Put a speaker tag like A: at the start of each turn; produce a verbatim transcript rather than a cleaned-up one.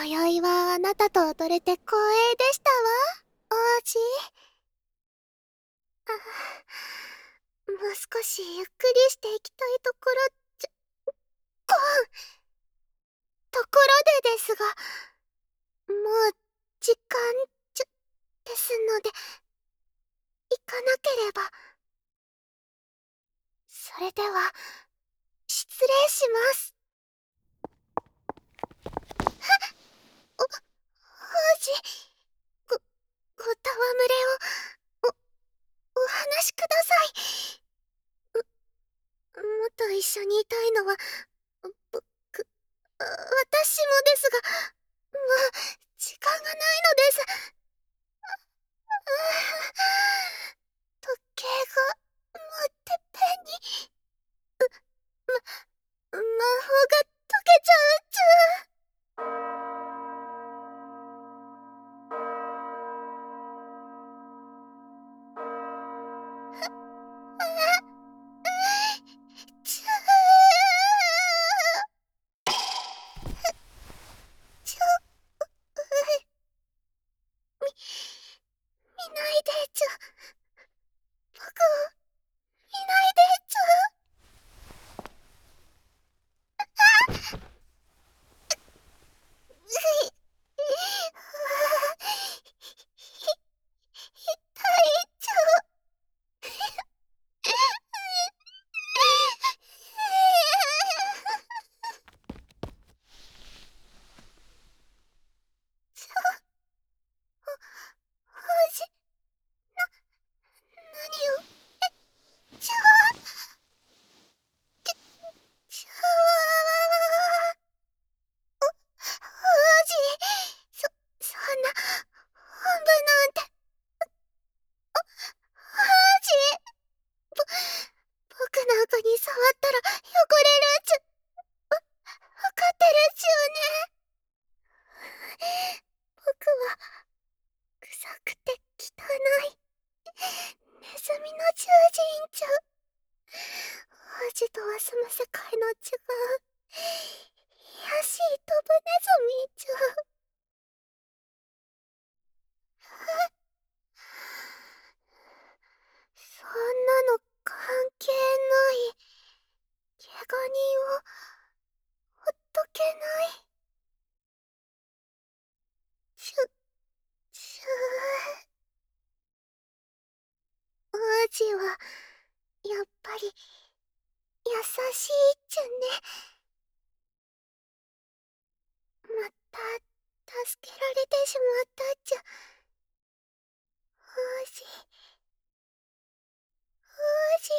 A: 今宵はあなたと踊れて光栄でしたわ、王子。あ、もう少しゆっくりしていきたいところじゃ、こん。ところでですが、もう時間じゃ、ですので、行かなければ。それでは、失礼します。はっ！お、王子、ご、ご戯れを、お、お話しください。う、もっと一緒にいたいのは、僕、私もですが、もう、時間がないのです。時計が、もうてっぺんに。ま、魔法が解けちゃうっちゃ。ちゃちょ、み、見ないでちゃ。僕を、見ないでちゃ。うい、ひ、痛いちゃ。ちゃ、お、王子、な、何を、え、ちゃ。ち、ちゃわ。お、王子、そ、そんな、おんぶなんて。お、王子、ぼ、僕なんかに触ったら汚れるっちゃ、わ、わかってるっちよね。僕は、臭くて汚い、ネズミの獣人ちゃ。王子とは住む世界の違う、卑しい飛ぶネズミちゃ。そんなの関係ない。怪我人をほっとけない。ちゅ、ちゅー。王子は、やっぱり、優しいっちゃね。また、助けられてしまったっちゃ。王子、王子。